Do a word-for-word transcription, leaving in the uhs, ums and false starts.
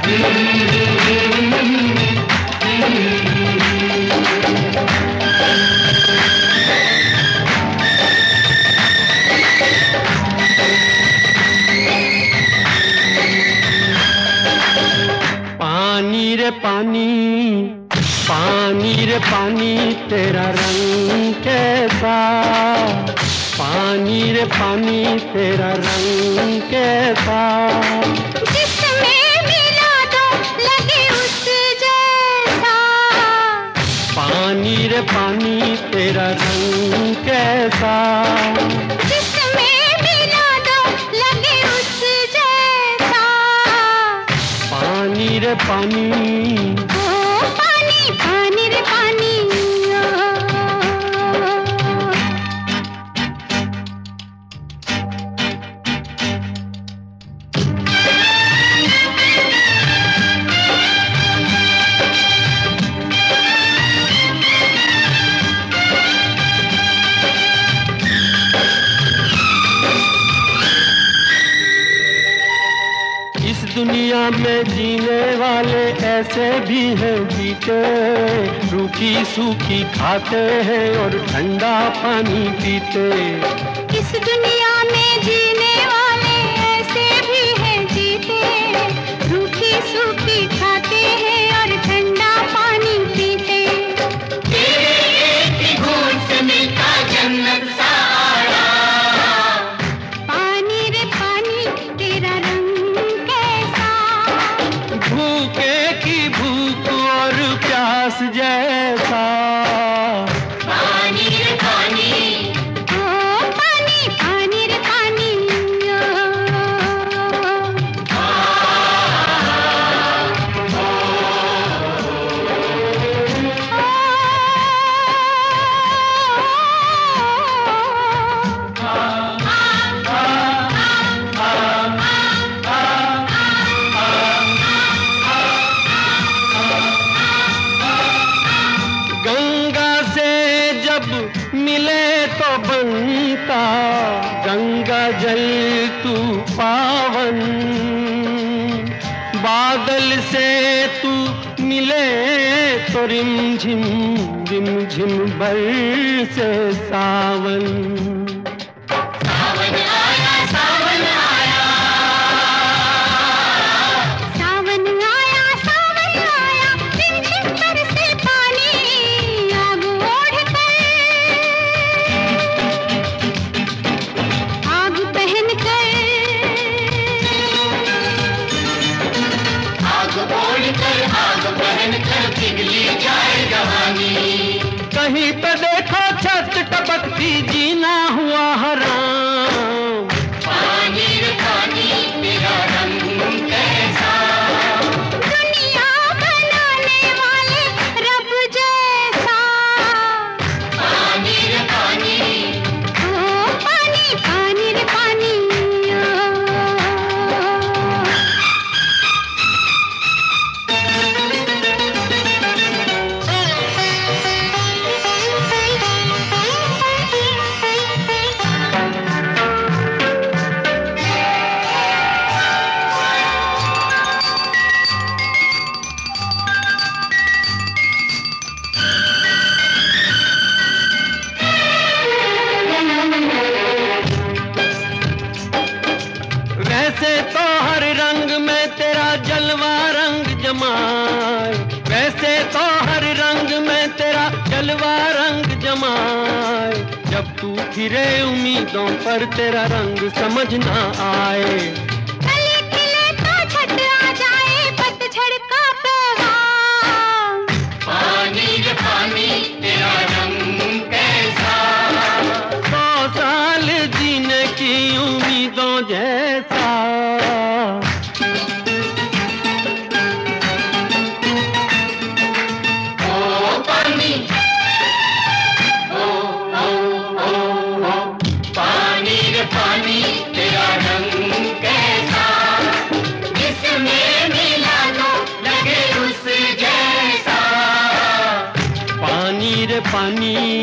पानी रे पानी, पानी रे पानी तेरा रंग कैसा, पानी रे पानी तेरा रंग कैसा, जिसमें मिला दो लगे उस जैसा, पानी रे पानी तेरा रंग कैसा, जिसमें मिला दो लगे उस जैसा, पानी रे पानी, ओ पानी पानी रे पानी। इस दुनिया में जीने वाले ऐसे भी हैं जीते, रूखी सूखी खाते हैं और ठंडा पानी पीते। इस दुनिया में जीने वाले ऐसे भी हैं जीते, रूखी सूखी खाते हैं और ठंडा पानी पीते। तेरे एक घूंट से मिलता जन्नत सा आराम, पानी रे पानी तेरा रंग कैसा, भूखे की भूख और प्यास जैसा, पानी रे पानी, ओ पानी पानी रे पानी। गंगा से जब मिले तो बनता गंगा जल तू पावन, बादल से तू मिले तो रिमझिम रिमझिम बरसे सावन, सावन आया सावन आया, सावन आया सावन आया, रिमझिम बरसे पानी आग ओढ़ कर, आग पहन कर, आग ओढ़ कर आग पहन कर पिघली जाए जवानी, कहीं पे देखो छत टपकती जीना हुआ हराम, पानी रे पानी तेरा रंग कैसा, दुनिया बनाने वाले रब जैसा, पानी रे पानी, ओ पानी पानी रे पानी। वैसे तो हर रंग में तेरा जलवा रंग जमाए, वैसे तो हर रंग में तेरा जलवा रंग जमाए, जब तू फिरे उम्मीदों पर तेरा रंग समझ ना आए, कली खिले तो छट आ जाए पतझड़ का पैगाम, पानी रे पानी तेरा रंग कैसा, सौ साल जीने की उम्मीदों जैसा, ओ पानी, ओ ओ ओ ओ पानी रे पानी तेरा रंग कैसा, जिसमें मिला दो लगे उस जैसा, पानी रे पानी,